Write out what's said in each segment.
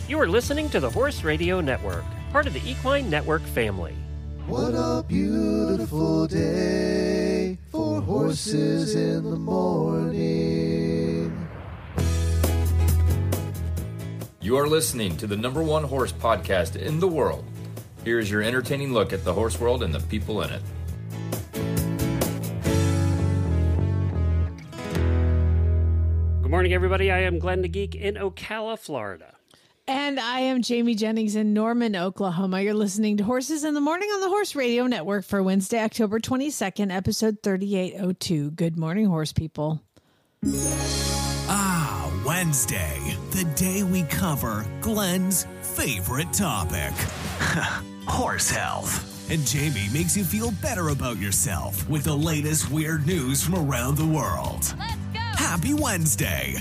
You are listening to the Horse Radio Network, part of the Equine Network family. What a beautiful day for horses in the morning. You are listening to the number one horse podcast in the world. Here is your entertaining look at the horse world and the people in it. Good morning, everybody. I am Glenn the Geek in Ocala, Florida. And I am Jamie Jennings in Norman, Oklahoma. You're listening to Horses in the Morning on the Horse Radio Network for Wednesday, October 22nd, episode 3802. Good morning, horse people. Ah, Wednesday, the day we cover Glenn's favorite topic, horse health. And Jamie makes you feel better about yourself with the latest weird news from around the world. Let's go! Happy Wednesday!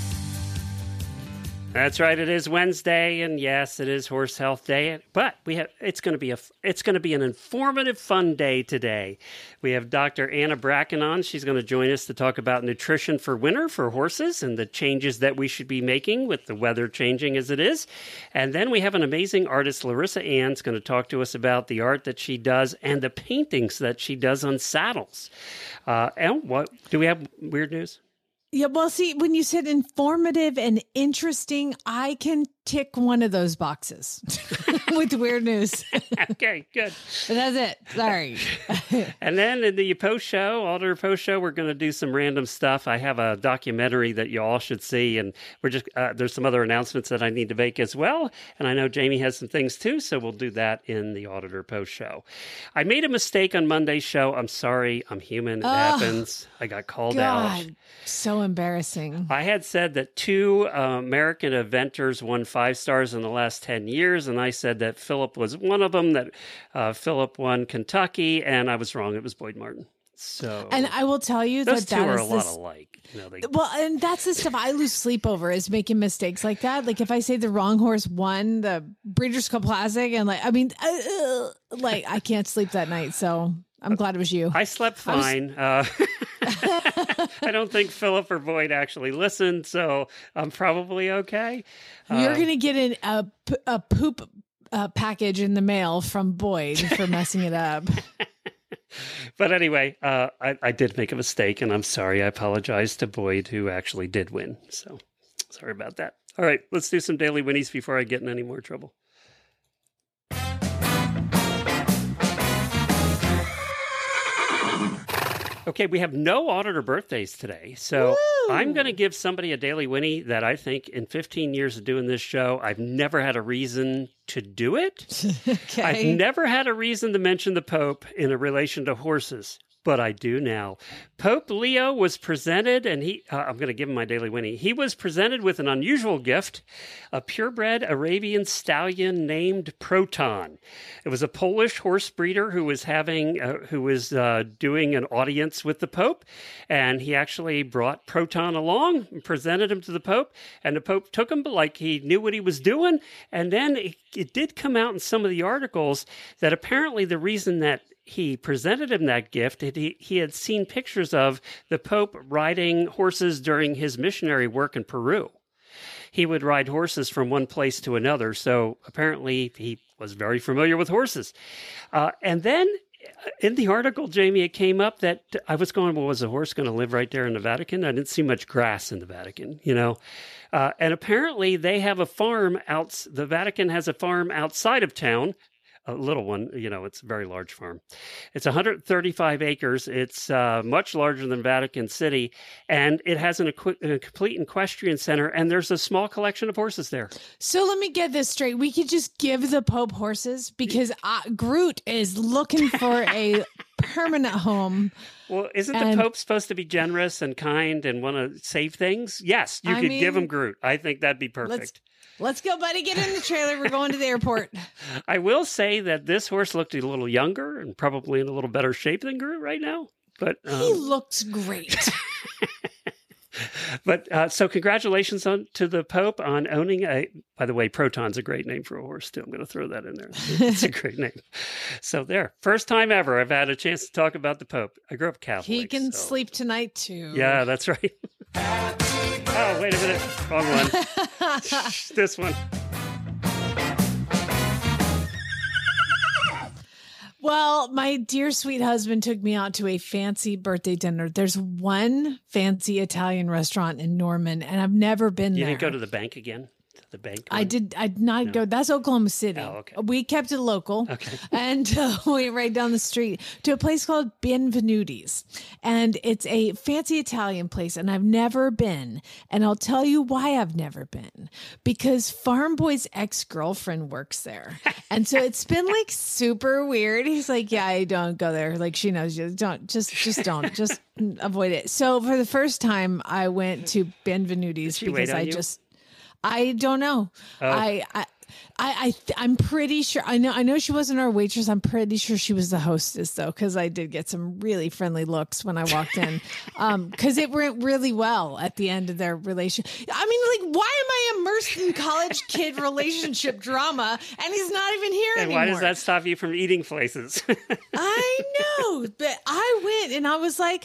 That's right. It is Wednesday, and yes, it is Horse Health Day. But it's going to be an informative, fun day today. We have Dr. Anna Bracken on. She's going to join us to talk about nutrition for winter for horses and the changes that we should be making with the weather changing as it is. And then we have an amazing artist, Larissa Ann's, going to talk to us about the art that she does and the paintings that she does on saddles. And what do we have? Weird news? Yeah, well, see, when you said informative and interesting, I can tick one of those boxes with weird news. Okay, good. But that's it. Sorry. And then in the Auditor Post Show, we're going to do some random stuff. I have a documentary that you all should see, and we're just there's some other announcements that I need to make as well. And I know Jamie has some things too, so we'll do that in the Auditor Post Show. I made a mistake on Monday's show. I'm sorry. I'm human. It happens. I got called out. So embarrassing. I had said that two American eventers won 5 stars in the last 10 years, and I said that Philip was one of them, that Philip won Kentucky, and I was wrong. It was Boyd Martin. So, and I will tell you those that two that are is a lot this, alike. Well, and that's the stuff I lose sleep over, is making mistakes like that. Like if I say the wrong horse won the Breeders' Cup Classic, and I can't sleep that night. So I'm glad it was you. I slept fine. I don't think Philip or Boyd actually listened, so I'm probably okay. You're going to get a poop package in the mail from Boyd for messing it up. But anyway, I did make a mistake, and I'm sorry. I apologize to Boyd, who actually did win. So sorry about that. All right, let's do some daily winnies before I get in any more trouble. Okay, we have no auditor birthdays today, so Woo! I'm going to give somebody a daily Winnie that I think in 15 years of doing this show, I've never had a reason to do it. Okay. I've never had a reason to mention the Pope in a relation to horses, but I do now. Pope Leo was presented, and I'm going to give him my daily Winnie. He was presented with an unusual gift, a purebred Arabian stallion named Proton. It was a Polish horse breeder who was doing an audience with the Pope, and he actually brought Proton along and presented him to the Pope, and the Pope took him like he knew what he was doing. And then it did come out in some of the articles that apparently the reason that he presented him that gift, he had seen pictures of the Pope riding horses during his missionary work in Peru. He would ride horses from one place to another, so apparently he was very familiar with horses. And then in the article, Jamie, it came up that I was going, well, was a horse going to live right there in the Vatican? I didn't see much grass in the Vatican, and apparently they have a farm the Vatican has a farm outside of town. A little one, it's a very large farm. It's 135 acres. It's much larger than Vatican City, and it has a complete equestrian center, and there's a small collection of horses there. So let me get this straight. We could just give the Pope horses because Groot is looking for a permanent home. Well, isn't the Pope supposed to be generous and kind and want to save things? Yes, you could give him Groot. I think that'd be perfect. Let's go, buddy. Get in the trailer. We're going to the airport. I will say that this horse looked a little younger and probably in a little better shape than Groot right now. But he looks great. But so congratulations to the Pope on owning by the way, Proton's a great name for a horse too. I'm going to throw that in there. It's a great name. So there, first time ever I've had a chance to talk about the Pope. I grew up Catholic. He can sleep tonight too. Yeah, that's right. Oh, wait a minute. Wrong one. This one. Well, my dear sweet husband took me out to a fancy birthday dinner. There's one fancy Italian restaurant in Norman, and I've never been You there. didn't go to the bank again? The bank? I did not go. That's Oklahoma City. Oh, okay. We kept it local. Okay. And we went right down the street to a place called Benvenuti's. And it's a fancy Italian place. And I've never been. And I'll tell you why I've never been. Because Farm Boy's ex-girlfriend works there. And so it's been like super weird. He's like, yeah, I don't go there. Like she knows you. Don't. Just avoid it. So for the first time, I went to Benvenuti's she wait because on you? I don't know. Oh. I'm pretty sure. I know she wasn't our waitress. I'm pretty sure she was the hostess though, because I did get some really friendly looks when I walked in. Because it went really well at the end of their relation. I mean, like, why am I immersed in college kid relationship drama and he's not even here And anymore? why does that stop you from eating places? I know, but I went and I was like,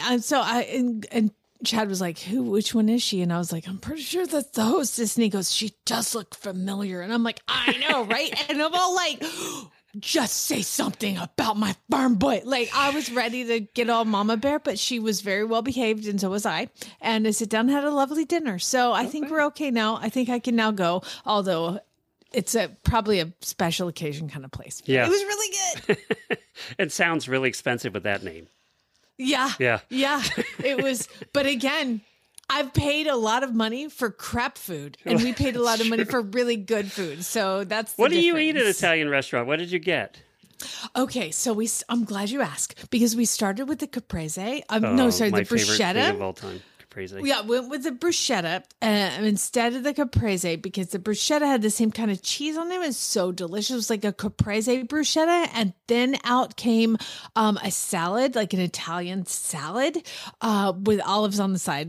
and Chad was like, which one is she? And I was like, I'm pretty sure that's the hostess. And he goes, she does look familiar. And I'm like, I know, right? And I'm all like, just say something about my farm boy. Like I was ready to get all mama bear, but she was very well behaved and so was I. And I sat down and had a lovely dinner. So I think we're okay now. I think I can now go, although it's probably a special occasion kind of place. Yeah. It was really good. It sounds really expensive with that name. Yeah. It was, but again, I've paid a lot of money for crap food, and we paid a lot of money for really good food. So that's the What do you eat at an difference. Italian restaurant? What did you get? Okay, so I'm glad you asked because we started with the caprese. Oh, No, sorry, my the favorite thing bruschetta. of all time. Caprese. Yeah, went with the bruschetta instead of the caprese because the bruschetta had the same kind of cheese on it. It was so delicious. It was like a caprese bruschetta. And then out came a salad, like an Italian salad with olives on the side.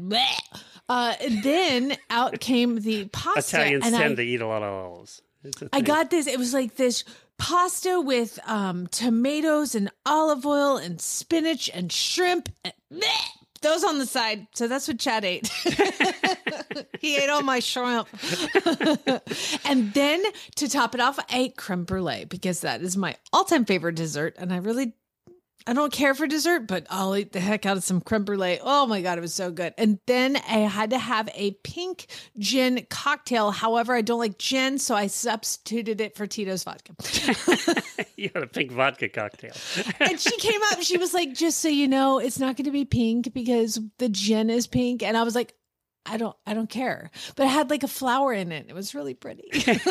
Then out came the pasta. Italians and tend to eat a lot of olives. It's a I thing. got this. It was like this pasta with tomatoes and olive oil and spinach and shrimp. And those on the side. So that's what Chad ate. He ate all my shrimp. And then to top it off, I ate creme brulee because that is my all-time favorite dessert. And I don't care for dessert, but I'll eat the heck out of some creme brulee. Oh my God, it was so good. And then I had to have a pink gin cocktail. However, I don't like gin, so I substituted it for Tito's vodka. You had a pink vodka cocktail. And she came up and she was like, just so you know, it's not going to be pink because the gin is pink. And I was like, I don't care. But it had like a flower in it. It was really pretty.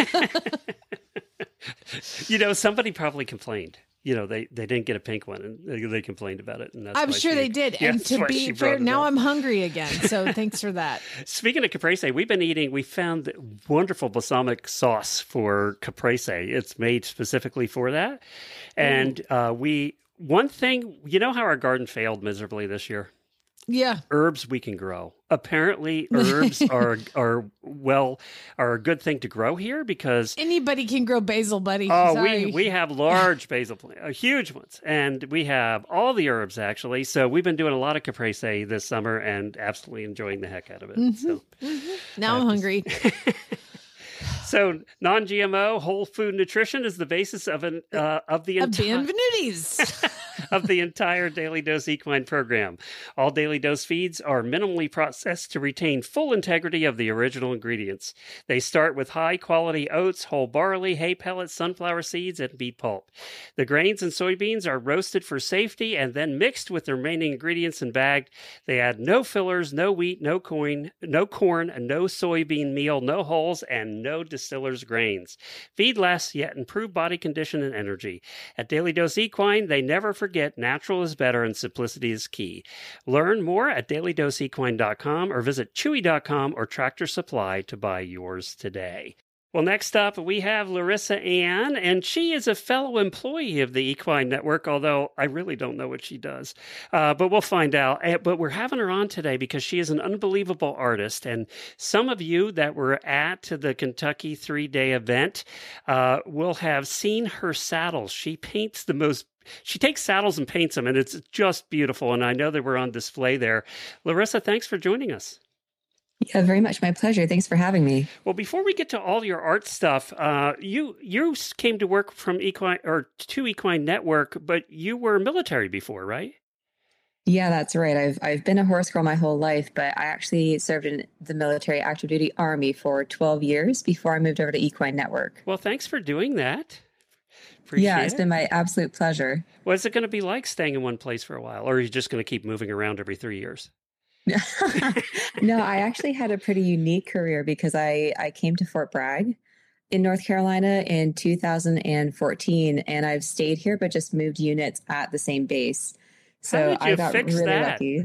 Somebody probably complained. They didn't get a pink one, and they complained about it. And that's I'm why sure she- they did. Yeah, And that's to why be she fair, brought it now up. I'm hungry again. So thanks for that. Speaking of caprese, we found wonderful balsamic sauce for caprese. It's made specifically for that. And one thing, you know how our garden failed miserably this year? Yeah. Herbs we can grow. Apparently, herbs are a good thing to grow here because Anybody can grow basil, buddy. oh, Sorry. we have large basil plants, huge ones, and we have all the herbs actually. So we've been doing a lot of caprese this summer and absolutely enjoying the heck out of it. So. Now I'm hungry. So non-GMO whole food nutrition is the basis of the Benvenutis. of the entire Daily Dose Equine program. All Daily Dose feeds are minimally processed to retain full integrity of the original ingredients. They start with high-quality oats, whole barley, hay pellets, sunflower seeds, and beet pulp. The grains and soybeans are roasted for safety and then mixed with the remaining ingredients and bagged. They add no fillers, no wheat, no corn, no soybean meal, no hulls, and no distiller's grains. Feed less, yet improve body condition and energy. At Daily Dose Equine, they never forget natural is better and simplicity is key. Learn more at dailydoseequine.com or visit chewy.com or Tractor Supply to buy yours today. Well, next up, we have Larissa Ann, and she is a fellow employee of the Equine Network, although I really don't know what she does. But we'll find out. But we're having her on today because she is an unbelievable artist. And some of you that were at the Kentucky 3-day event will have seen her saddles. She takes saddles and paints them, and it's just beautiful. And I know they were on display there. Larissa, thanks for joining us. Yeah, very much my pleasure. Thanks for having me. Well, before we get to all your art stuff, you came to work from Equine or to Equine Network, but you were military before, right? Yeah, that's right. I've been a horse girl my whole life, but I actually served in the military active duty army for 12 years before I moved over to Equine Network. Well, thanks for doing that. Yeah, Appreciate it's it. been my absolute pleasure. What's it going to be like staying in one place for a while, or are you just going to keep moving around every 3 years? No, I actually had a pretty unique career because I came to Fort Bragg in North Carolina in 2014, and I've stayed here, but just moved units at the same base. How So did you I got fix really that? lucky.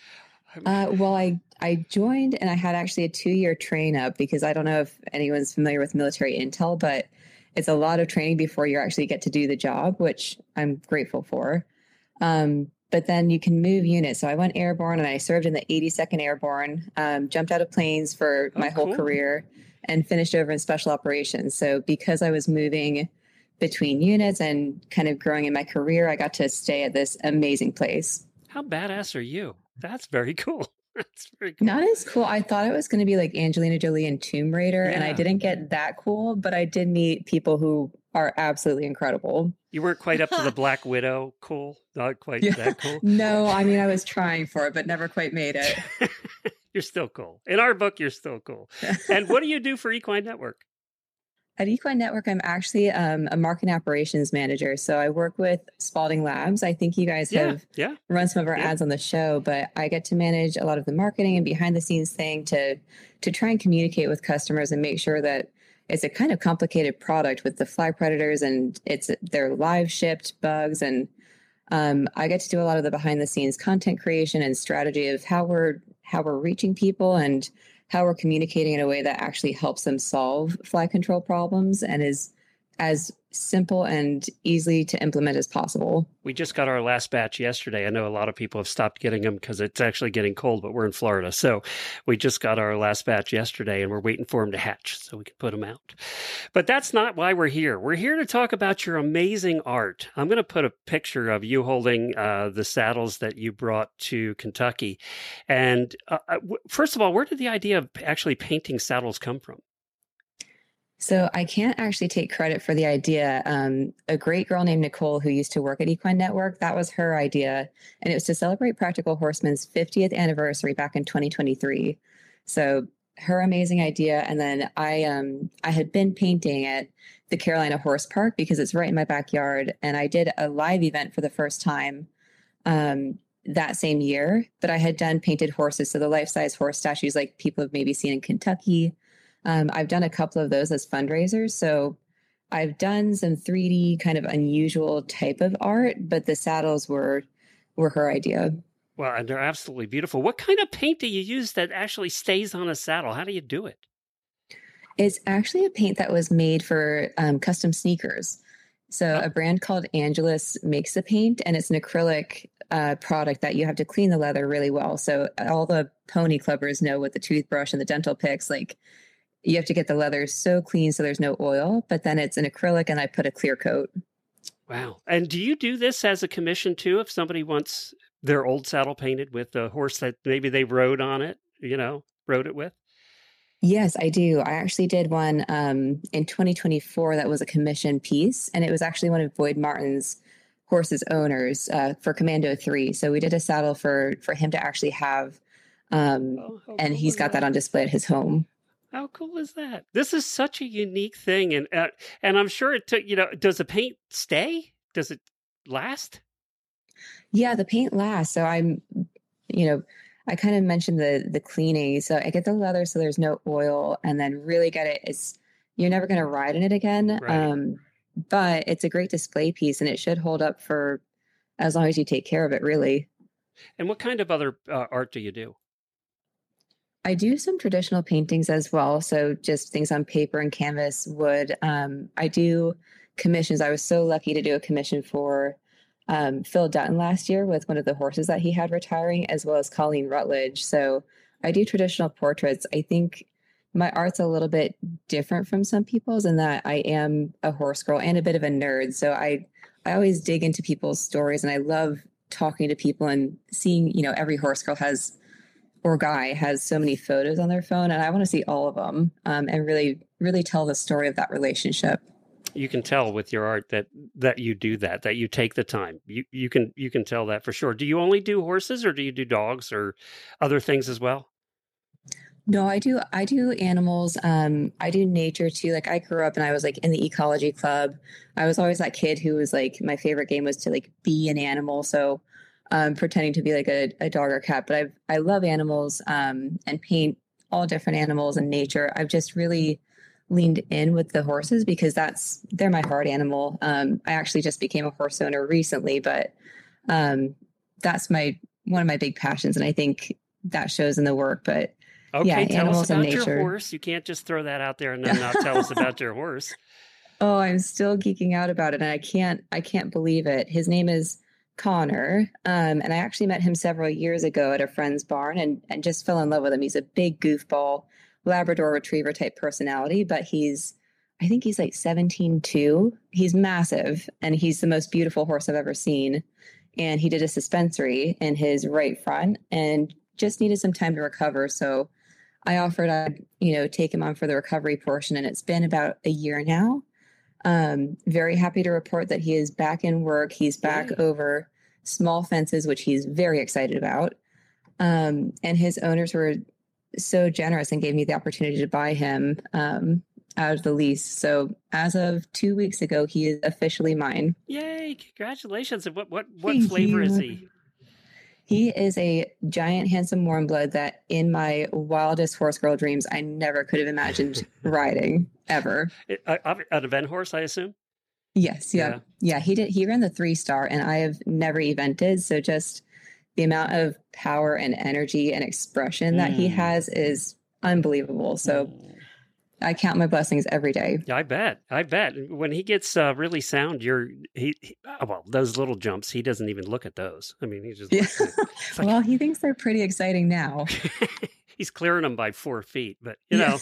Well, I joined and I had actually a 2-year train up because I don't know if anyone's familiar with military intel, but it's a lot of training before you actually get to do the job, which I'm grateful for. But then you can move units. So I went airborne and I served in the 82nd Airborne, jumped out of planes for my whole cool. career and finished over in special operations. So because I was moving between units and kind of growing in my career, I got to stay at this amazing place. How badass are you? That's very cool. That's very cool. Not as cool. I thought it was going to be like Angelina Jolie and Tomb Raider, and I Yeah. didn't get that cool, but I did meet people who are absolutely incredible. You weren't quite up to the Black Widow cool. Not quite that cool. No, I mean, I was trying for it, but never quite made it. You're still cool. In our book, you're still cool. And what do you do for Equine Network? At Equine Network, I'm actually a marketing operations manager. So I work with Spalding Labs. I think you guys have Yeah. run some of our Yeah. ads on the show, but I get to manage a lot of the marketing and behind the scenes thing to try and communicate with customers and make sure that it's a kind of complicated product with the fly predators and they're live shipped bugs. And I get to do a lot of the behind the scenes content creation and strategy of how we're reaching people and how we're communicating in a way that actually helps them solve fly control problems and is as simple and easily to implement as possible. We just got our last batch yesterday. I know a lot of people have stopped getting them because it's actually getting cold, but we're in Florida. So we just got our last batch yesterday and we're waiting for them to hatch so we can put them out. But that's not why we're here. We're here to talk about your amazing art. I'm going to put a picture of you holding the saddles that you brought to Kentucky. And first of all, where did the idea of actually painting saddles come from? So I can't actually take credit for the idea. A great girl named Nicole who used to work at Equine Network, that was her idea. And it was to celebrate Practical Horseman's 50th anniversary back in 2023. So her amazing idea. And then I had been painting at the Carolina Horse Park because it's right in my backyard. And I did a live event for the first time that same year, but I had done painted horses. So the life-size horse statues like people have maybe seen in Kentucky. I've done a couple of those as fundraisers. So I've done some 3D kind of unusual type of art, but the saddles were her idea. Well, and they're absolutely beautiful. What kind of paint do you use that actually stays on a saddle? How do you do it? It's actually a paint that was made for custom sneakers. So a brand called Angelus makes the paint, and it's an acrylic product that you have to clean the leather really well. So all the pony clubbers know with the toothbrush and the dental picks, like you have to get the leather so clean so there's no oil, but then it's an acrylic and I put a clear coat. Wow. And do you do this as a commission too? If somebody wants their old saddle painted with the horse that maybe they rode on it, rode it with? Yes, I do. I actually did one in 2024 that was a commission piece, and it was actually one of Boyd Martin's horse's owners for Commando 3. So we did a saddle for him to actually have, and he's got that on display at his home. How cool is that? This is such a unique thing. And I'm sure it took, does the paint stay? Does it last? Yeah, the paint lasts. So I kind of mentioned the cleaning. So I get the leather so there's no oil and then really get it. You're never going to ride in it again. Right. But it's a great display piece and it should hold up for as long as you take care of it, really. And what kind of other art do you do? I do some traditional paintings as well. So just things on paper and canvas, wood. I do commissions. I was so lucky to do a commission for Phil Dutton last year with one of the horses that he had retiring, as well as Colleen Rutledge. So I do traditional portraits. I think my art's a little bit different from some people's in that I am a horse girl and a bit of a nerd. So I always dig into people's stories and I love talking to people and seeing, every horse girl has or guy has so many photos on their phone, and I want to see all of them and really, really tell the story of that relationship. You can tell with your art that you do that you take the time. You can tell that for sure. Do you only do horses, or do you do dogs or other things as well? No, I do animals. I do nature too. Like I grew up and I was like in the ecology club. I was always that kid who was like, my favorite game was to like be an animal. So pretending to be like a dog or cat, but I love animals and paint all different animals and nature. I've just really leaned in with the horses because they're my heart animal. I actually just became a horse owner recently, but that's one of my big passions. And I think that shows in the work, but okay, yeah, tell animals us about and your nature. horse. You can't just throw that out there and then not tell us about your horse. Oh, I'm still geeking out about it. And I can't believe it. His name is Connor. And I actually met him several years ago at a friend's barn and just fell in love with him. He's a big goofball Labrador retriever type personality, but I think he's like 17.2. He's massive and he's the most beautiful horse I've ever seen. And he did a suspensory in his right front and just needed some time to recover. So I offered I'd, take him on for the recovery portion. And it's been about a year now. Very happy to report that he is back in work. He's back over small fences, which he's very excited about. And his owners were so generous and gave me the opportunity to buy him out of the lease. So as of 2 weeks ago, he is officially mine. Yay! Congratulations! And what Thank flavor you. is he? He is a giant, handsome warm blood that in my wildest horse girl dreams, I never could have imagined riding ever. An event horse, I assume? Yes. Yeah. He ran the 3-star and I have never evented. So just the amount of power and energy and expression that he has is unbelievable. So I count my blessings every day. I bet. When he gets really sound, those little jumps, he doesn't even look at those. I mean, he just Well, he thinks they're pretty exciting now. He's clearing them by 4 feet, but yeah,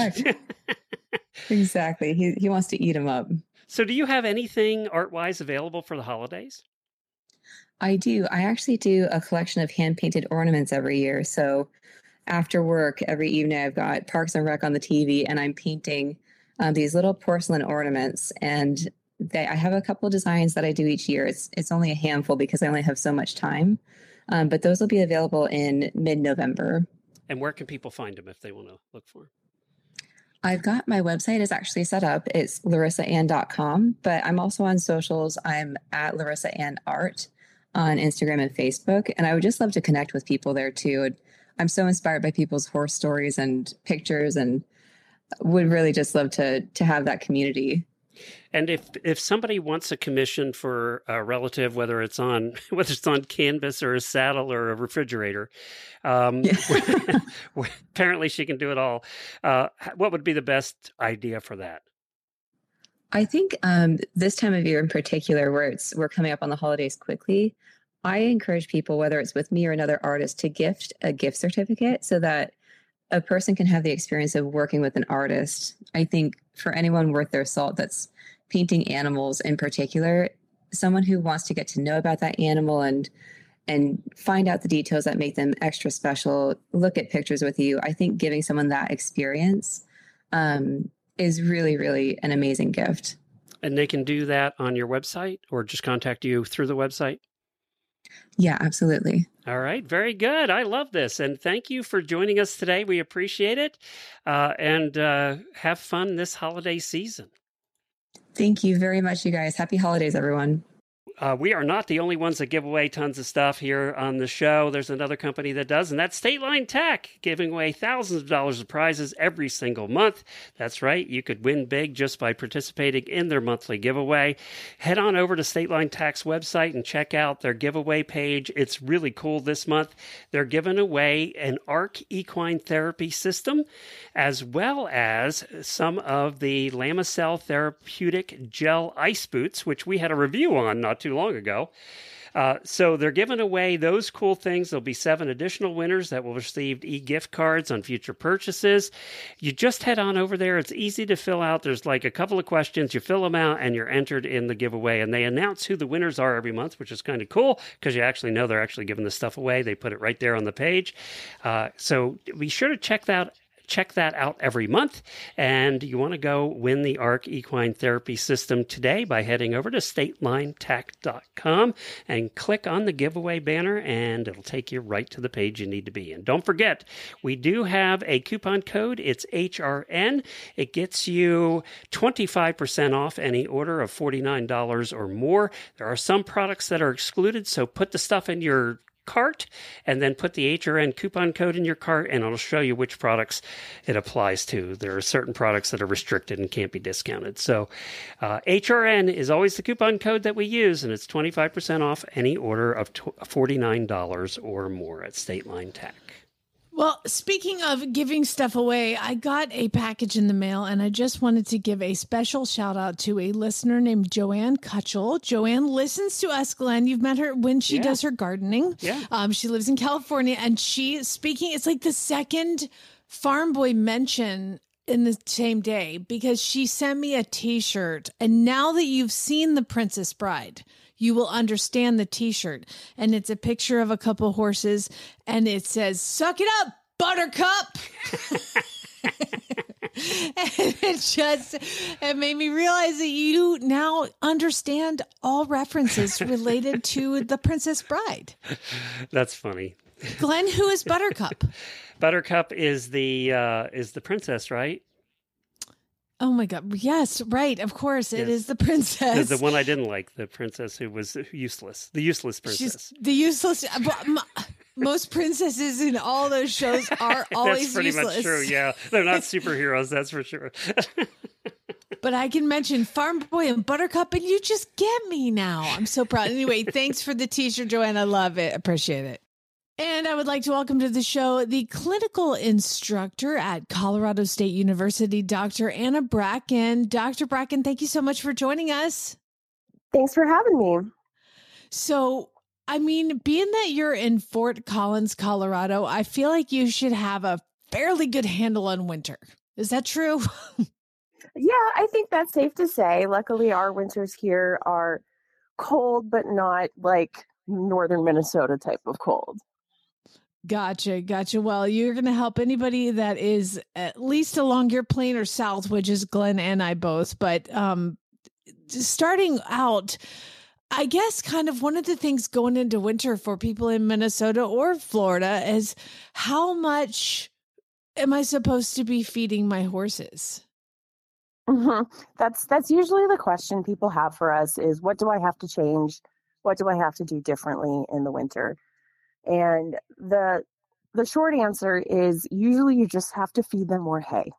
exactly. He wants to eat them up. So do you have anything art-wise available for the holidays? I do. I actually do a collection of hand-painted ornaments every year. So after work, every evening, I've got Parks and Rec on the TV, and I'm painting these little porcelain ornaments. And I have a couple of designs that I do each year. It's only a handful because I only have so much time. But those will be available in mid-November. And where can people find them if they want to look for them? I've got my website is actually set up. It's larissaann.com, but I'm also on socials. I'm at Larissa Ann Art on Instagram and Facebook. And I would just love to connect with people there too. I'm so inspired by people's horse stories and pictures and would really just love to have that community. And if somebody wants a commission for a relative, whether it's on canvas or a saddle or a refrigerator, apparently she can do it all. What would be the best idea for that? I think this time of year in particular, where we're coming up on the holidays quickly, I encourage people, whether it's with me or another artist, to gift a gift certificate so that a person can have the experience of working with an artist. I think for anyone worth their salt that's painting animals in particular, someone who wants to get to know about that animal and find out the details that make them extra special, look at pictures with you. I think giving someone that experience is really, really an amazing gift. And they can do that on your website or just contact you through the website? Yeah, absolutely. All right. Very good. I love this. And thank you for joining us today. We appreciate it. And have fun this holiday season. Thank you very much, you guys. Happy holidays, everyone. We are not the only ones that give away tons of stuff here on the show. There's another company that does, and that's State Line Tech, giving away thousands of dollars of prizes every single month. That's right. You could win big just by participating in their monthly giveaway. Head on over to State Line Tech's website and check out their giveaway page. It's really cool this month. They're giving away an ARC equine therapy system, as well as some of the Lamisil therapeutic gel ice boots, which we had a review on not too long ago. So they're giving away those cool things. There'll be 7 additional winners that will receive e-gift cards on future purchases. You just head on over there. It's easy to fill out. There's like a couple of questions. You fill them out and you're entered in the giveaway. And they announce who the winners are every month, which is kind of cool because you actually know they're actually giving the stuff away. They put it right there on the page. So be sure to check that out every month. And you want to go win the ARC Equine Therapy System today by heading over to statelinetac.com and click on the giveaway banner, and it'll take you right to the page you need to be. And don't forget, we do have a coupon code. It's HRN. It gets you 25% off any order of $49 or more. There are some products that are excluded, so put the stuff in your cart and then put the HRN coupon code in your cart, and it'll show you which products it applies to. There are certain products that are restricted and can't be discounted. So HRN is always the coupon code that we use, and it's 25% off any order of $49 or more at State Line Tac. Well, speaking of giving stuff away, I got a package in the mail, and I just wanted to give a special shout out to a listener named Joanne Kutchell. Joanne listens to us, Glenn. You've met her when she does her gardening. Yeah. She lives in California, and it's like the second Farm Boy mention in the same day, because she sent me a t-shirt. And now that you've seen The Princess Bride, you will understand the t-shirt. And it's a picture of a couple horses, and it says, "Suck it up, Buttercup." And it made me realize that you now understand all references related to The Princess Bride. That's funny. Glenn, who is Buttercup? Buttercup is the princess, right? Oh my God. Yes, right. Of course. It is the princess. The one I didn't like, the princess who was useless. The useless princess. She's the useless. Most princesses in all those shows are always That's pretty useless. much true, yeah. They're not superheroes, that's for sure. But I can mention Farm Boy and Buttercup, and you just get me now. I'm so proud. Anyway, thanks for the t-shirt, Joanne. I love it. Appreciate it. And I would like to welcome to the show the clinical instructor at Colorado State University, Dr. Anna Bracken. Dr. Bracken, thank you so much for joining us. Thanks for having me. So, I mean, being that you're in Fort Collins, Colorado, I feel like you should have a fairly good handle on winter. Is that true? Yeah, I think that's safe to say. Luckily, our winters here are cold, but not like northern Minnesota type of cold. Gotcha. Well, you're going to help anybody that is at least along your plane or south, which is Glenn and I both. But starting out, I guess kind of one of the things going into winter for people in Minnesota or Florida is, how much am I supposed to be feeding my horses? Mm-hmm. That's usually the question people have for us is, what do I have to change? What do I have to do differently in the winter? And the short answer is usually you just have to feed them more hay.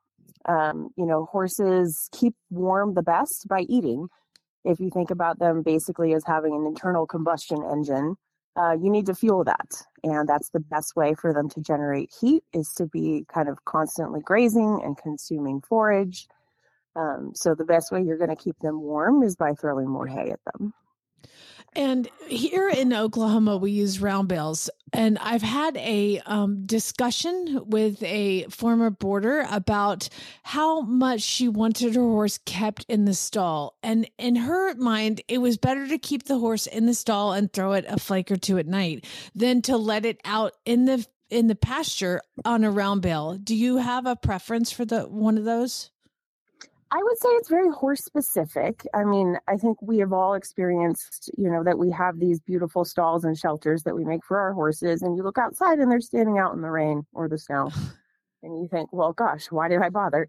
Horses keep warm the best by eating. If you think about them basically as having an internal combustion engine, you need to fuel that. And that's the best way for them to generate heat, is to be kind of constantly grazing and consuming forage. So the best way you're going to keep them warm is by throwing more hay at them. And here in Oklahoma, we use round bales. And I've had a discussion with a former boarder about how much she wanted her horse kept in the stall. And in her mind, it was better to keep the horse in the stall and throw it a flake or two at night than to let it out in the pasture on a round bale. Do you have a preference for one of those? I would say it's very horse specific. I mean, I think we have all experienced, that we have these beautiful stalls and shelters that we make for our horses, and you look outside and they're standing out in the rain or the snow. And you think, well, gosh, why did I bother?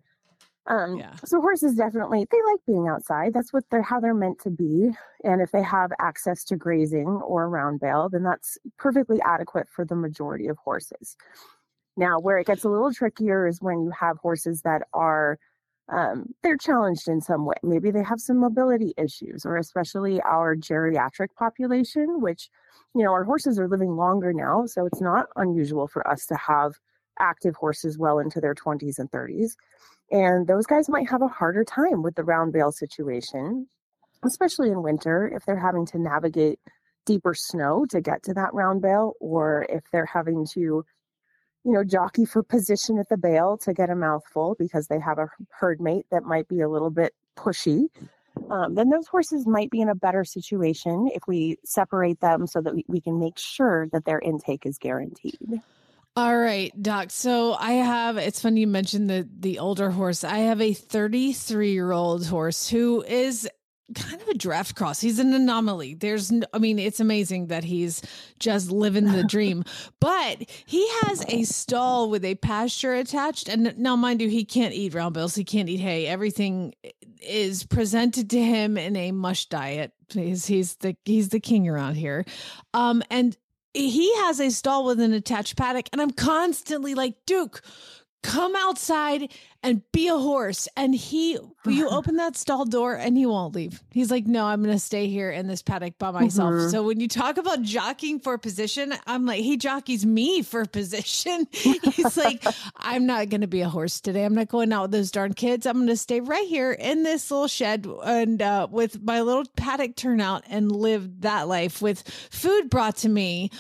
So horses definitely, they like being outside. That's how they're meant to be. And if they have access to grazing or a round bale, then that's perfectly adequate for the majority of horses. Now, where it gets a little trickier is when you have horses that are they're challenged in some way. Maybe they have some mobility issues, or especially our geriatric population, which, our horses are living longer now. So it's not unusual for us to have active horses well into their 20s and 30s. And those guys might have a harder time with the round bale situation, especially in winter, if they're having to navigate, deeper snow to get to that round bale, or if they're having to, jockey for position at the bale to get a mouthful because they have a herd mate that might be a little bit pushy, then those horses might be in a better situation if we separate them so that we can make sure that their intake is guaranteed. All right, Doc. So it's funny you mentioned the older horse. I have a 33-year-old horse who is kind of a draft cross. He's an anomaly. It's amazing that he's just living the dream, but he has a stall with a pasture attached. And now, mind you, he can't eat round bales. He can't eat hay. Everything is presented to him in a mush diet. He's the king around here. And he has a stall with an attached paddock, and I'm constantly like, Duke, come outside and be a horse. And you open that stall door and he won't leave. He's like, no, I'm going to stay here in this paddock by myself. Mm-hmm. So when you talk about jockeying for position, I'm like, he jockeys me for position. He's like, I'm not going to be a horse today. I'm not going out with those darn kids. I'm going to stay right here in this little shed and with my little paddock turnout and live that life with food brought to me.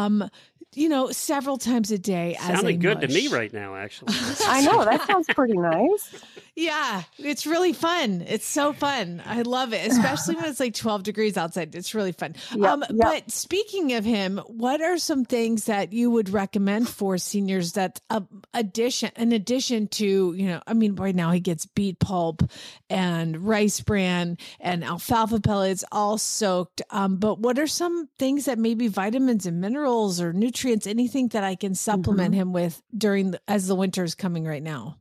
Several times a day. Sounding good to me right now, actually. I know, that sounds pretty nice. Yeah, it's really fun. It's so fun. I love it, especially when it's like 12 degrees outside. It's really fun. Yep. But speaking of him, what are some things that you would recommend for seniors that in addition to, right now he gets beet pulp and rice bran and alfalfa pellets all soaked. But what are some things that maybe vitamins and minerals or nutrients, anything that I can supplement him with as the winter is coming right now?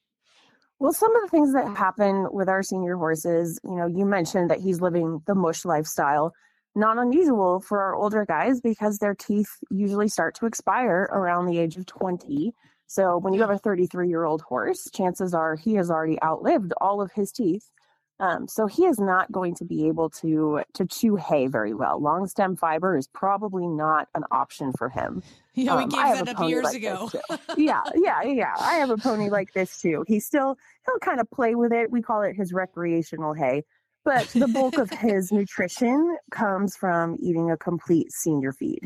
Well, some of the things that happen with our senior horses, you mentioned that he's living the mush lifestyle. Not unusual for our older guys because their teeth usually start to expire around the age of 20. So when you have a 33-year-old horse, chances are he has already outlived all of his teeth. So he is not going to be able to chew hay very well. Long stem fiber is probably not an option for him. Yeah, we gave that up years ago. Yeah. I have a pony like this too. He'll kind of play with it. We call it his recreational hay. But the bulk of his nutrition comes from eating a complete senior feed.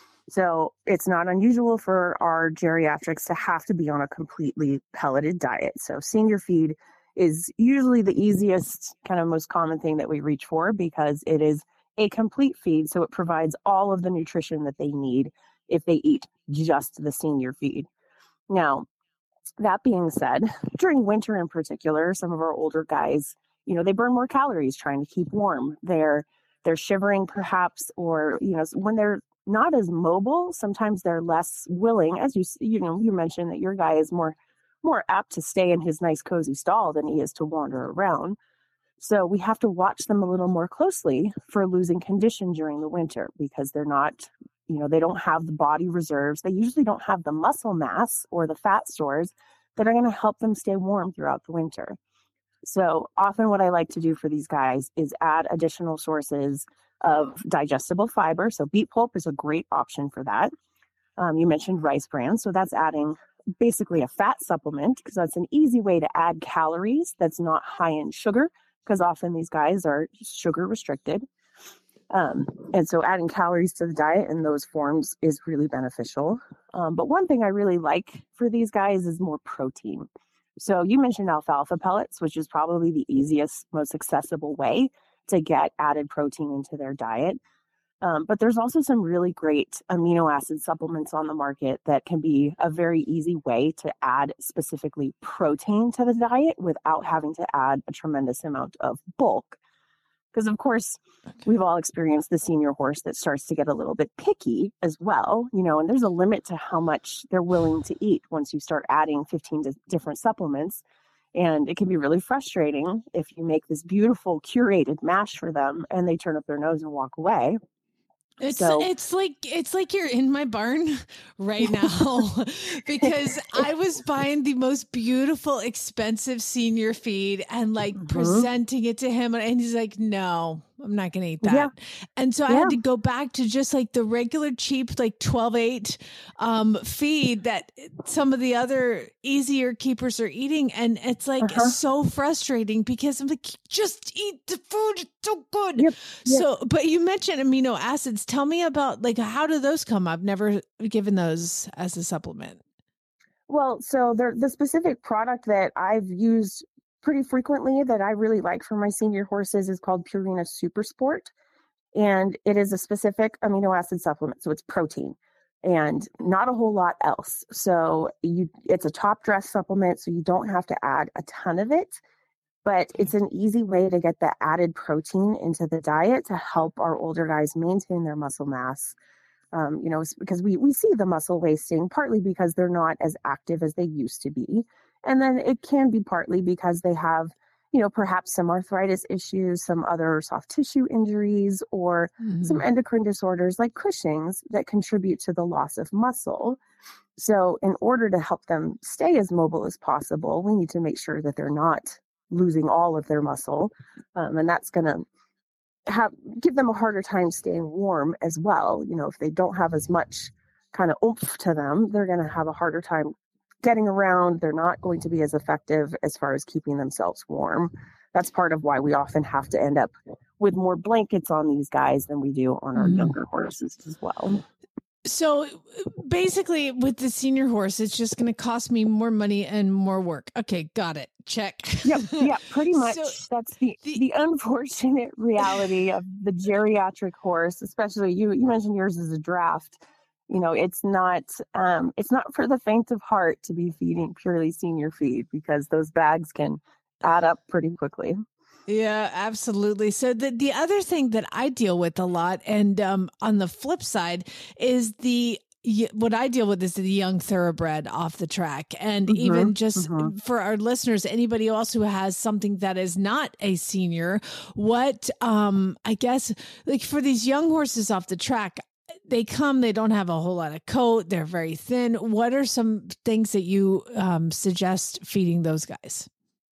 So it's not unusual for our geriatrics to have to be on a completely pelleted diet. So senior feed is usually the easiest, kind of most common thing that we reach for because it is a complete feed. So it provides all of the nutrition that they need if they eat just the senior feed. Now, that being said, during winter in particular, some of our older guys, they burn more calories trying to keep warm. They're shivering perhaps, or, when they're not as mobile, sometimes they're less willing, as you mentioned that your guy is more apt to stay in his nice cozy stall than he is to wander around. So we have to watch them a little more closely for losing condition during the winter because they're not, they don't have the body reserves. They usually don't have the muscle mass or the fat stores that are going to help them stay warm throughout the winter. So often what I like to do for these guys is add additional sources of digestible fiber. So beet pulp is a great option for that. You mentioned rice bran. So that's adding basically a fat supplement because that's an easy way to add calories that's not high in sugar because often these guys are sugar restricted. And so adding calories to the diet in those forms is really beneficial. But one thing I really like for these guys is more protein. So you mentioned alfalfa pellets, which is probably the easiest, most accessible way to get added protein into their diet. But there's also some really great amino acid supplements on the market that can be a very easy way to add specifically protein to the diet without having to add a tremendous amount of bulk. Because, of course, we've all experienced the senior horse that starts to get a little bit picky as well, and there's a limit to how much they're willing to eat once you start adding 15 different supplements. And it can be really frustrating if you make this beautiful curated mash for them and they turn up their nose and walk away. It's like you're in my barn right now because I was buying the most beautiful, expensive senior feed and presenting it to him. And he's like, no, I'm not going to eat that. Yeah. And so I had to go back to just like the regular cheap, like 12/8 feed that some of the other easier keepers are eating. And it's like so frustrating because I'm like, just eat the food. It's so good. Yep. So, but you mentioned amino acids. Tell me about like, how do those come? I've never given those as a supplement. Well, so the specific product that I've used pretty frequently that I really like for my senior horses is called Purina Super Sport. And it is a specific amino acid supplement. So it's protein and not a whole lot else. So it's a top dress supplement. So you don't have to add a ton of it, but it's an easy way to get the added protein into the diet to help our older guys maintain their muscle mass. Because we see the muscle wasting partly because they're not as active as they used to be. And then it can be partly because they have, perhaps some arthritis issues, some other soft tissue injuries, or some endocrine disorders like Cushing's that contribute to the loss of muscle. So in order to help them stay as mobile as possible, we need to make sure that they're not losing all of their muscle. And that's going to give them a harder time staying warm as well. If they don't have as much kind of oomph to them, they're going to have a harder time getting around. They're not going to be as effective as far as keeping themselves warm. That's part of why we often have to end up with more blankets on these guys than we do on our younger horses as well. So basically with the senior horse, it's just going to cost me more money and more work. Okay. Got it. Check. Yep. Pretty much. That's the unfortunate reality of the geriatric horse, especially you mentioned yours is a draft. It's not for the faint of heart to be feeding purely senior feed because those bags can add up pretty quickly. Yeah, absolutely. So the other thing that I deal with a lot, and on the flip side, is what I deal with is the young thoroughbred off the track. And even just for our listeners, anybody else who has something that is not a senior, what I guess like for these young horses off the track, they don't have a whole lot of coat. They're very thin. What are some things that you suggest feeding those guys?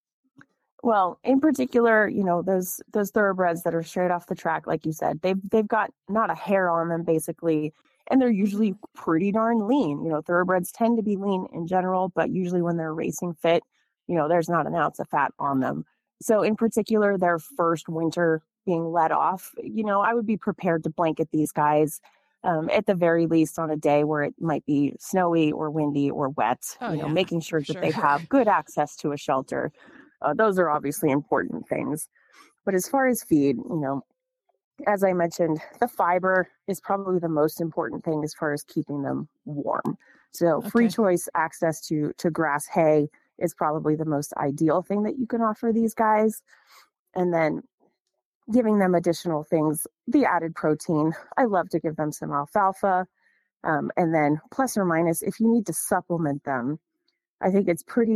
Well, in particular, those thoroughbreds that are straight off the track, like you said, they've got not a hair on them basically, and they're usually pretty darn lean. Thoroughbreds tend to be lean in general, but usually when they're racing fit, there's not an ounce of fat on them. So in particular, their first winter being let off, I would be prepared to blanket these guys at the very least on a day where it might be snowy or windy or wet, making sure that they have good access to a shelter. Those are obviously important things. But as far as feed, as I mentioned, the fiber is probably the most important thing as far as keeping them warm. So free choice access to grass hay is probably the most ideal thing that you can offer these guys. And then giving them additional things, the added protein. I love to give them some alfalfa. And then plus or minus, if you need to supplement them, I would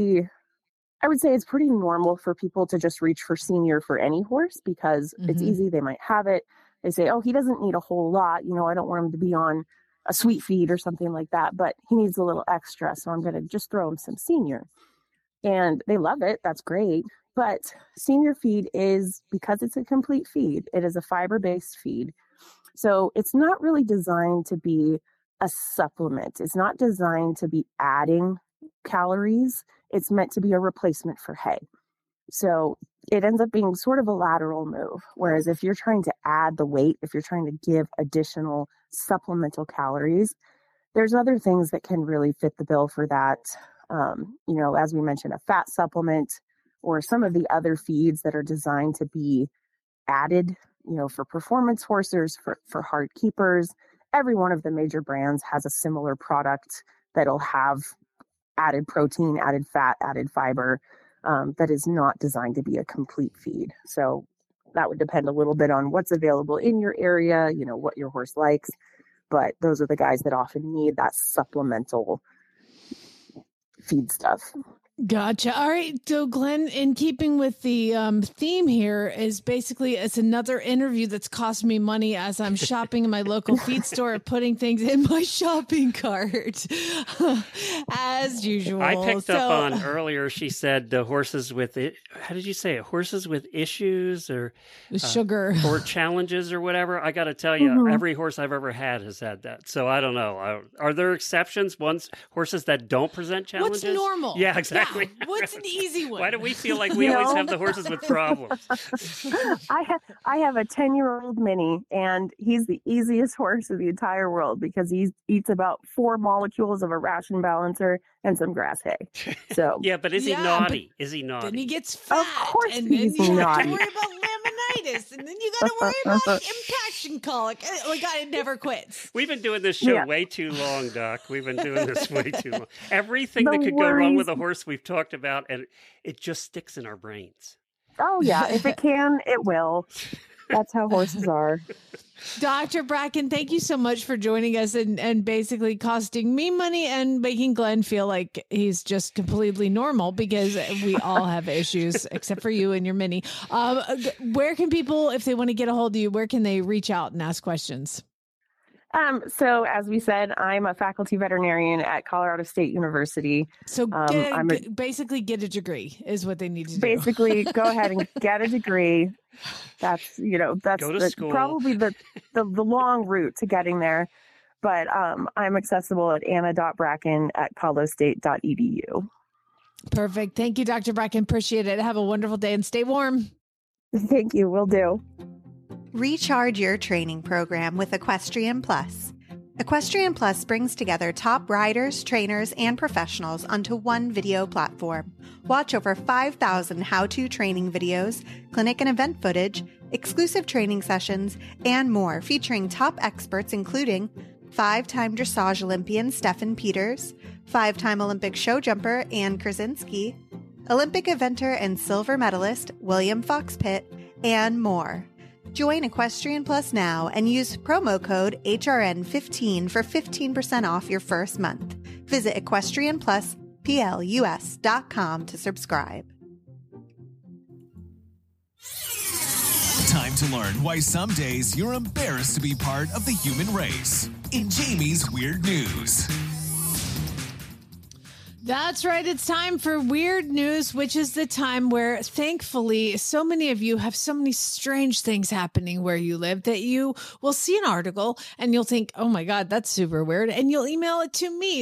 say it's pretty normal for people to just reach for senior for any horse because it's easy. They might have it. They say, oh, he doesn't need a whole lot. I don't want him to be on a sweet feed or something like that, but he needs a little extra. So I'm going to just throw him some senior. And they love it. That's great. But senior feed is, because it's a complete feed, it is a fiber-based feed. So it's not really designed to be a supplement. It's not designed to be adding calories. It's meant to be a replacement for hay. So it ends up being sort of a lateral move. Whereas if you're trying to add the weight, if you're trying to give additional supplemental calories, there's other things that can really fit the bill for that. As we mentioned, a fat supplement or some of the other feeds that are designed to be added, for performance horses, for hard keepers. Every one of the major brands has a similar product that'll have added protein, added fat, added fiber, that is not designed to be a complete feed. So that would depend a little bit on what's available in your area, what your horse likes. But those are the guys that often need that supplemental feed stuff. Gotcha. All right. So, Glenn, in keeping with the theme here, is basically it's another interview that's cost me money as I'm shopping in my local feed store, putting things in my shopping cart, as usual. I picked up on earlier. She said horses with it. How did you say it? Horses with issues or sugar or challenges or whatever. I got to tell you, every horse I've ever had has had that. So I don't know. Are there exceptions? Horses that don't present challenges. What's normal? Yeah, exactly. Yeah. What's an easy one? Why do we feel like we always have the horses with problems? I have a 10-year-old mini, and he's the easiest horse in the entire world because he eats about 4 molecules of a ration balancer and some grass hay. So yeah, but is he naughty? Is he naughty? Then he gets fat. Of course and then he's you have to naughty. worry about laminitis, and then you got to worry about impaction colic. Like, it never quits. We've been doing this show way too long, Doc. We've been doing this way too long. Everything that could go wrong with a horse we've talked about, and it just sticks in our brains. Oh, yeah. If it can, it will. That's how horses are. Dr. Bracken, thank you so much for joining us and basically costing me money and making Glenn feel like he's just completely normal, because we all have issues except for you and your mini. Where can people, if they want to get a hold of you, where can they reach out and ask questions? So as we said, I'm a faculty veterinarian at Colorado State University. So basically get a degree is what they need to do. Basically go ahead and get a degree. That's, that's probably the long route to getting there. But I'm accessible at anna.bracken@colostate.edu. Perfect. Thank you, Dr. Bracken. Appreciate it. Have a wonderful day and stay warm. Thank you. Will do. Recharge your training program with Equestrian Plus. Equestrian Plus brings together top riders, trainers, and professionals onto one video platform. Watch over 5,000 how-to training videos, clinic and event footage, exclusive training sessions, and more, featuring top experts including 5-time dressage Olympian Stefan Peters, 5-time Olympic show jumper Ann Krasinski, Olympic eventer and silver medalist William Fox Pitt, and more. Join Equestrian Plus now and use promo code HRN15 for 15% off your first month. Visit EquestrianPlusPLUS.com to subscribe. Time to learn why some days you're embarrassed to be part of the human race. In Jamie's Weird News. That's right. It's time for Weird News, which is the time where, thankfully, so many of you have so many strange things happening where you live that you will see an article and you'll think, oh my God, that's super weird. And you'll email it to me,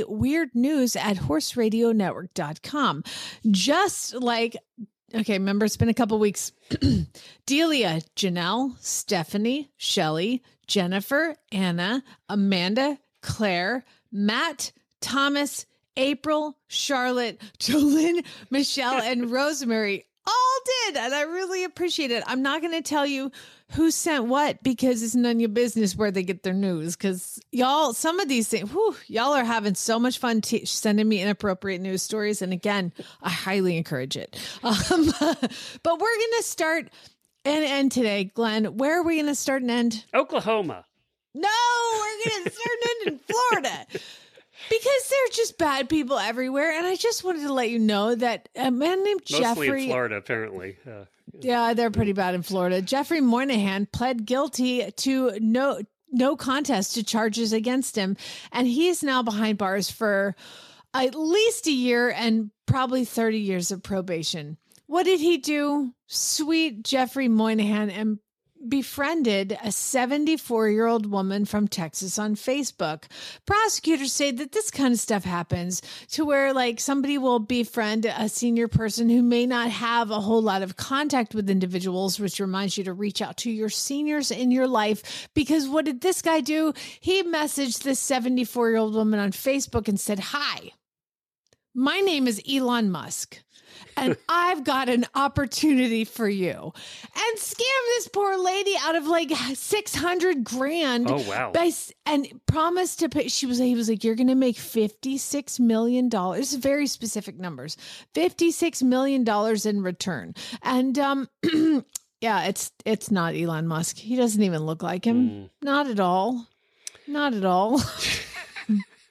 weirdnews@horseradionetwork.com. Just like, okay, remember, it's been a couple weeks. Delia, Janelle, Stephanie, Shelley, Jennifer, Anna, Amanda, Claire, Matt, Thomas, April, Charlotte, Jolene, Michelle, and Rosemary all did. And I really appreciate it. I'm not going to tell you who sent what because it's none of your business where they get their news. Because y'all, some of these things, y'all are having so much fun sending me inappropriate news stories. And again, I highly encourage it. But we're going to start and end today. Glenn, where are we going to start and end? Oklahoma. No, we're going to start and end in Florida. Because they're just bad people everywhere. And I just wanted to let you know that a man named Jeffrey... Mostly in Florida, apparently. Yeah, they're pretty bad in Florida. Jeffrey Moynihan pled guilty to no contest to charges against him. And he is now behind bars for at least a year and probably 30 years of probation. What did he do? Sweet Jeffrey Moynihan and befriended a 74-year-old woman from Texas on Facebook. Prosecutors say that this kind of stuff happens to where like somebody will befriend a senior person who may not have a whole lot of contact with individuals, which reminds you to reach out to your seniors in your life. Because what did this guy do? He messaged this 74-year-old woman on Facebook and said, "Hi, my name is Elon Musk. And I've got an opportunity for you," and scam this poor lady out of like $600,000. Oh, wow. And promised to pay. He was like, "You're going to make $56 million. Very specific numbers, $56 million in return. And, yeah, it's not Elon Musk. He doesn't even look like him. Not at all. Not at all.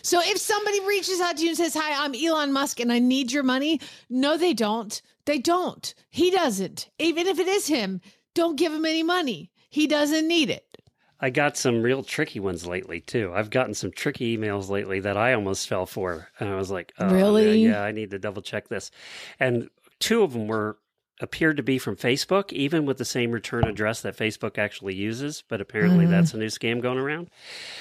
So if somebody reaches out to you and says, "Hi, I'm Elon Musk and I need your money," no, they don't. They don't. He doesn't. Even if it is him, don't give him any money. He doesn't need it. I got some real tricky ones lately, too. I've gotten some tricky emails lately that I almost fell for. And I was like, oh, really? Yeah, I need to double check this. And 2 of them appeared to be from Facebook, even with the same return address that Facebook actually uses. But apparently that's a new scam going around.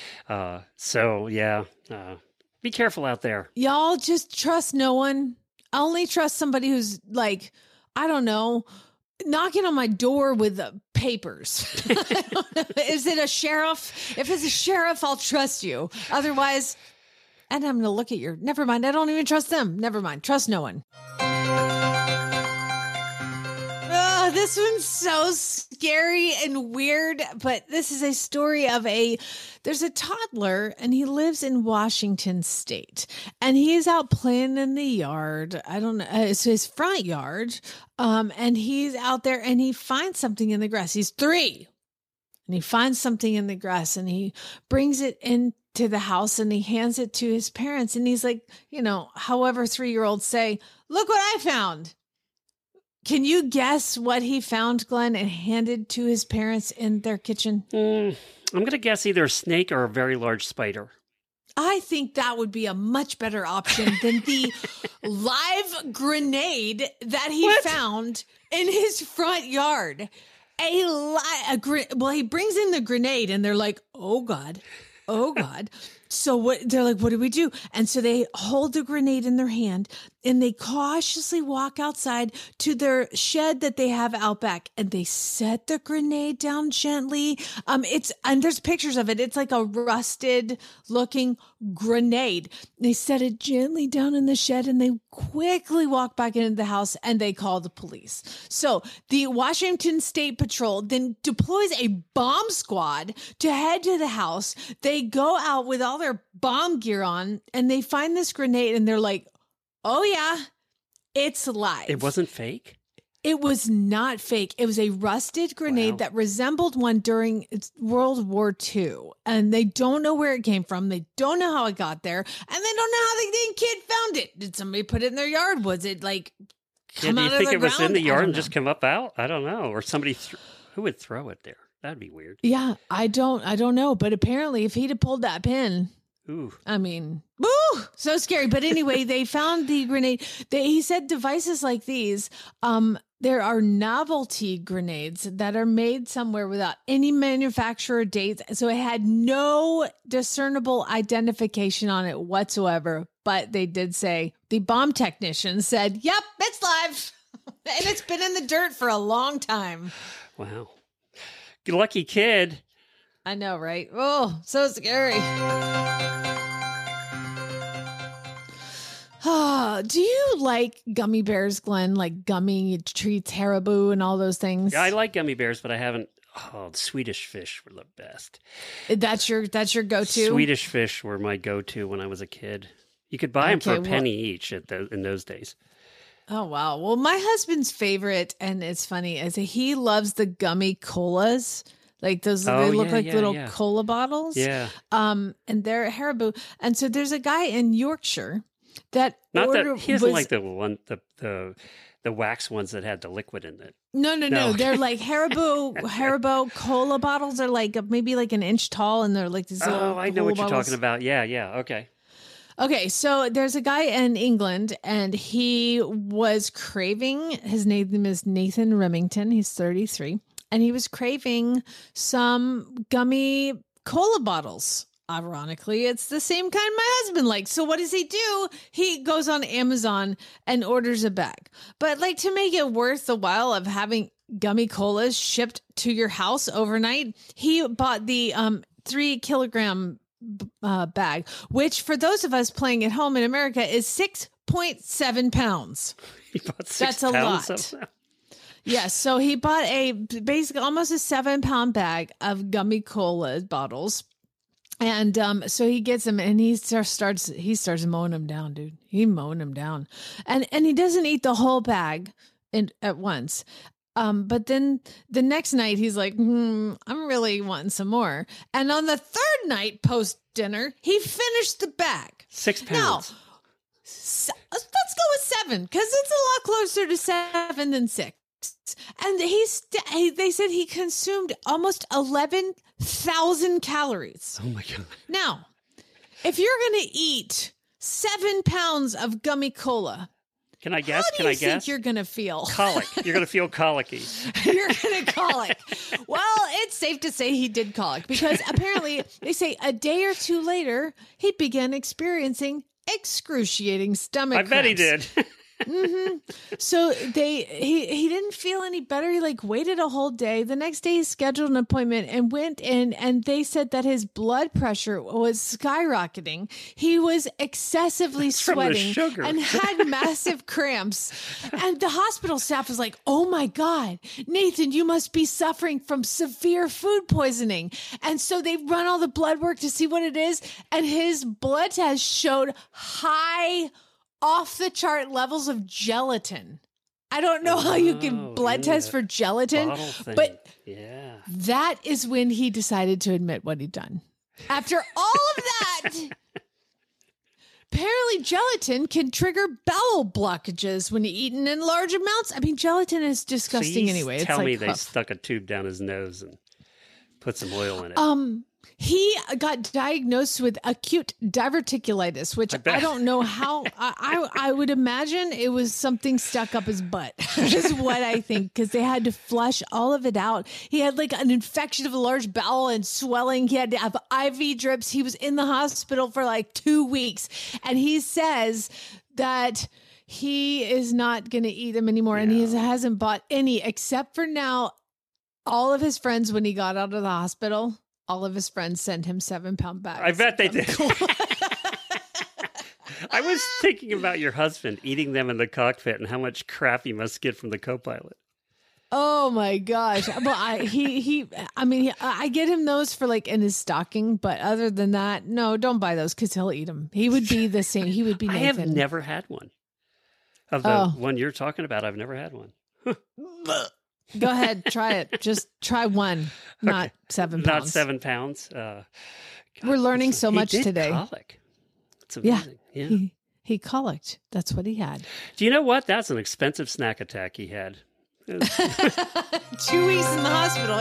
Be careful out there. Y'all just trust no one. Only trust somebody who's like, I don't know, knocking on my door with papers. Is it a sheriff? If it's a sheriff, I'll trust you. Otherwise, and I'm going to look at never mind. I don't even trust them. Never mind. Trust no one. This one's so scary and weird, but this is a story of there's a toddler and he lives in Washington State and he is out playing in the yard. I don't know. It's his front yard. And he's out there and he finds something in the grass. He's 3 and he finds something in the grass and he brings it into the house and he hands it to his parents. And he's like, however 3-year-olds say, "Look what I found." Can you guess what he found, Glenn, and handed to his parents in their kitchen? I'm going to guess either a snake or a very large spider. I think that would be a much better option than the live grenade that he found in his front yard. Well, he brings in the grenade and they're like, "Oh God, oh God." So they're like, "What do we do?" And so they hold the grenade in their hand and they cautiously walk outside to their shed that they have out back and they set the grenade down gently. And there's pictures of it. It's like a rusted looking grenade. They set it gently down in the shed and they quickly walk back into the house and they call the police. So the Washington State Patrol then deploys a bomb squad to head to the house. They go out with all their bomb gear on and they find this grenade and they're like, "Oh yeah, it's live." It wasn't fake? It was not fake. It was a rusted grenade that resembled one during World War II. And they don't know where it came from. They don't know how it got there. And they don't know how the dang kid found it. Did somebody put it in their yard? Was it like come out of the ground? Do you think it was in the yard and just come up out? I don't know. Or somebody, who would throw it there? That'd be weird. Yeah, I don't know. But apparently if he'd have pulled that pin, ooh. I mean, woo, so scary. But anyway, they found the grenade. He said devices like these, there are novelty grenades that are made somewhere without any manufacturer dates. So it had no discernible identification on it whatsoever. But they did say, the bomb technician said, "Yep, it's live." And it's been in the dirt for a long time. Wow. Good lucky kid. I know, right? Oh, so scary. Do you like gummy bears, Glenn? Like gummy treats, Haribo, and all those things? Yeah, I like gummy bears, but I haven't. Oh, Swedish Fish were the best. That's your go-to? Swedish Fish were my go-to when I was a kid. You could buy them for a penny each in those days. Oh, wow. Well, my husband's favorite, and it's funny, is he loves the gummy colas. Like those, they look like little cola bottles. Yeah. And they're Haribo. And so there's a guy in Yorkshire that he doesn't like the wax ones that had the liquid in it. No. They're like Haribo cola bottles are like maybe like an inch tall, and they're like these little I know what you're talking about. Yeah. Okay, so there's a guy in England, and he was craving. His name is Nathan Remington. He's 33, and he was craving some gummy cola bottles. Ironically, it's the same kind my husband likes. So what does he do? He goes on Amazon and orders a bag. But like to make it worth the while of having gummy colas shipped to your house overnight, he bought the 3 kilogram bag, which for those of us playing at home in America is 6.7 pounds. He bought 6 That's a pounds lot. Yes, so he bought basically almost a 7-pound bag of gummy cola bottles. And so he gets them and he starts mowing them down, dude. He mowing them down. And he doesn't eat the whole bag at once. But then the next night he's like, I'm really wanting some more. And on the third night post dinner, he finished the bag. 6 pounds. Now, let's go with 7 because it's a lot closer to 7 than 6. And they said he consumed almost 11,000 calories. Oh my God. Now, if you're going to eat 7 pounds of gummy cola, Can I guess? how do you think you're going to feel? Colic. You're going to feel colicky. You're going to colic. Well, it's safe to say he did colic because apparently they say a day or two later, he began experiencing excruciating stomach I bet he cramps. did. So he didn't feel any better. He waited a whole day. The next day he scheduled an appointment and went in, and they said that his blood pressure was skyrocketing. He was excessively From the sweating sugar. and had massive cramps. And the hospital staff was like, "Oh my God, Nathan, you must be suffering from severe food poisoning." And so they run all the blood work to see what it is, and his blood test showed high off the chart levels of gelatin. I don't know how you can blood test for gelatin, Bottle thing. but yeah. that is when he decided to admit what he'd done. After all of that, apparently gelatin can trigger bowel blockages when eaten in large amounts. I mean, gelatin is disgusting Please anyway. Tell it's me like they huff. stuck a tube down his nose and put some oil in it. He got diagnosed with acute diverticulitis, which I don't know how. I would imagine it was something stuck up his butt, is what I think, because they had to flush all of it out. He had an infection of a large bowel and swelling. He had to have IV drips. He was in the hospital for 2 weeks. And he says that he is not going to eat them anymore. And he hasn't bought any, except for now, all of his friends, when he got out of the hospital, all of his friends sent him 7-pound bags. I bet they did. I was thinking about your husband eating them in the cockpit and how much crap he must get from the co-pilot. Oh my gosh! Well, I get him those for in his stocking, but other than that, no, don't buy those because he'll eat them. He would be the same. He would be Nathan. I have never had one. Of the one you're talking about, I've never had one. Go ahead, try it. Just try one, not 7 pounds. Not 7 pounds. God, we're learning so much he did today. Colic. It's amazing. Yeah. He colicked. That's what he had. Do you know what? That's an expensive snack attack he had. 2 weeks in the hospital.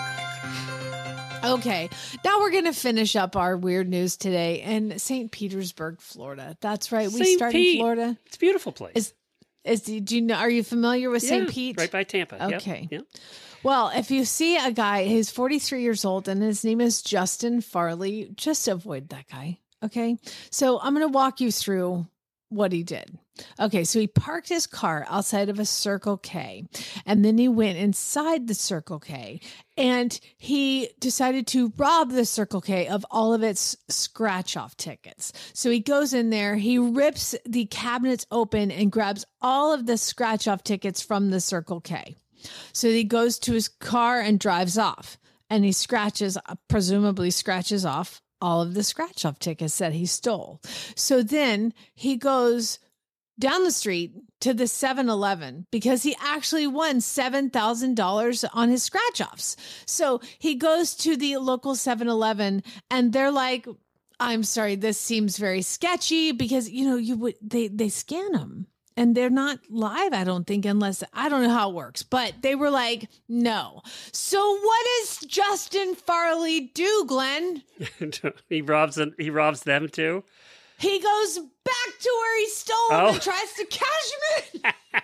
Yeah. Okay. Now we're going to finish up our weird news today in St. Petersburg, Florida. That's right. We St. start Pete. in Florida. It's a beautiful place. Do you know? Are you familiar with St. Pete? Right by Tampa. Okay. Yep. Well, if you see a guy, he's 43 years old and his name is Justin Farley, just avoid that guy. Okay. So I'm going to walk you through what he did. Okay. So he parked his car outside of a Circle K, and then he went inside the Circle K and he decided to rob the Circle K of all of its scratch off tickets. So he goes in there, he rips the cabinets open and grabs all of the scratch off tickets from the Circle K. So he goes to his car and drives off, and he presumably scratches off all of the scratch off tickets that he stole. So then he goes down the street to the 7-Eleven because he actually won $7,000 on his scratch offs. So he goes to the local 7-Eleven and they're like, "I'm sorry, this seems very sketchy," because they scan them. And they're not live, I don't think, unless I don't know how it works. But they were like, no. So what does Justin Farley do, Glenn? He robs them too. He goes back to where he stole them and tries to cash them in.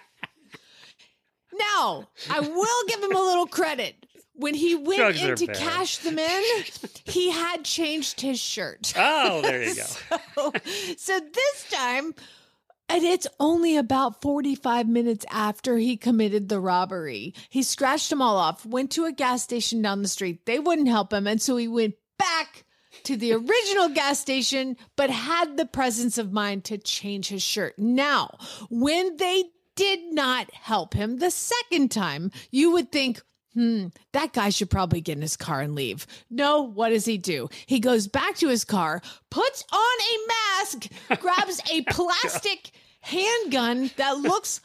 Now, I will give him a little credit. When he went in to cash them in, he had changed his shirt. Oh, there you go. So this time, and it's only about 45 minutes after he committed the robbery, he scratched them all off, went to a gas station down the street. They wouldn't help him. And so he went back to the original gas station, but had the presence of mind to change his shirt. Now, when they did not help him the second time, you would think, that guy should probably get in his car and leave. No, what does he do? He goes back to his car, puts on a mask, grabs a plastic handgun that looks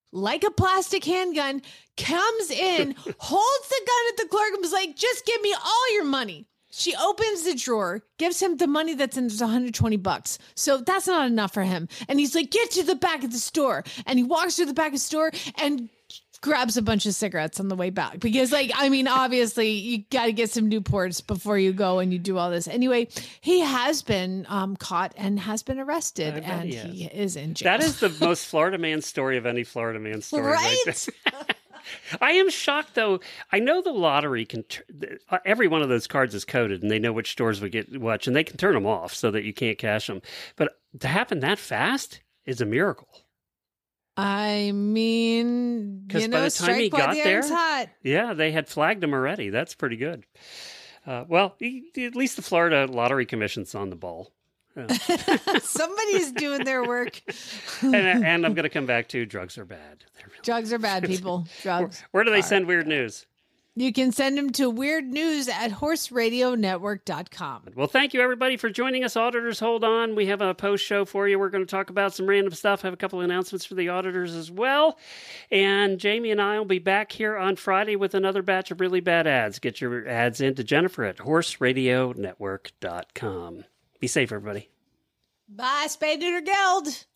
like a plastic handgun, comes in, holds the gun at the clerk and was like, just give me all your money. She opens the drawer, gives him the money that's in, there's $120. So that's not enough for him. And he's like, get to the back of the store. And he walks to the back of the store and grabs a bunch of cigarettes on the way back. Because, like, I mean, obviously, you got to get some Newports before you go and you do all this. Anyway, he has been caught and has been arrested. And he is in jail. That is the most Florida man story of any Florida man story. Right? I am shocked, though. I know the lottery can, every one of those cards is coded and they know which stores would get which, and they can turn them off so that you can't cash them. But to happen that fast is a miracle. I mean, because by the time he got there, hot. Yeah, they had flagged him already. That's pretty good. Well, at least the Florida Lottery Commission's on the ball. Somebody's doing their work. and I'm going to come back to drugs are bad. Drugs are bad, people. Drugs. Where do they send weird news? You can send them to weirdnews@horseradionetwork.com. Well, thank you, everybody, for joining us. Auditors, hold on. We have a post show for you. We're going to talk about some random stuff. Have a couple of announcements for the auditors as well. And Jamie and I will be back here on Friday with another batch of really bad ads. Get your ads into Jennifer at horseradionetwork.com. Be safe, everybody. Bye, Spay Neuter Guild.